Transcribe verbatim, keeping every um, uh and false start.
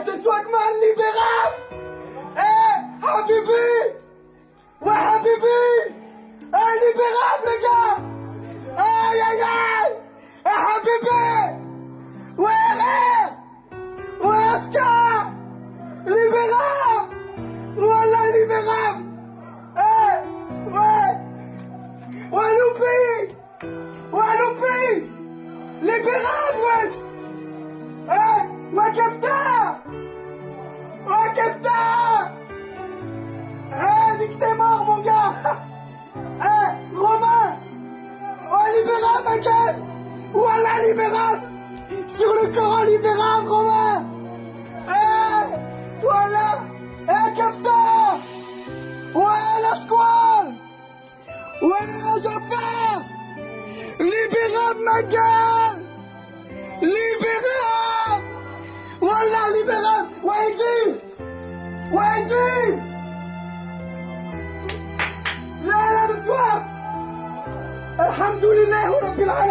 c'est Swagman, libérable. Eh, Habibi. Ouais, Habibi. Eh, libérable, les gars. Aïe, aïe, aïe. Eh, Habibi. Ouais, rêve. Ouais, Oscar. Libérable. Voilà, libérable. Eh, ouais. Ouais, Loupi. Ouais, Loupi. Libérable, wesh. Eh, ouais, Kefta. Ouais, Kefta. Eh, nique t'es mort, mon gars. Eh, Romain. Ouais, libérable, Michael. Voilà, libérable. Sur le Coran, libérable, Romain. Eh, voilà. Eh, Kefta. Ouais, la squale. Ouais, Jafar. Libérable, ma gueule. Libérable. Voilà, libérable. Ouais, Eddie. Ouais, Eddie. Là, là, le soir. Alhamdoulilah, Rabbil Alamin.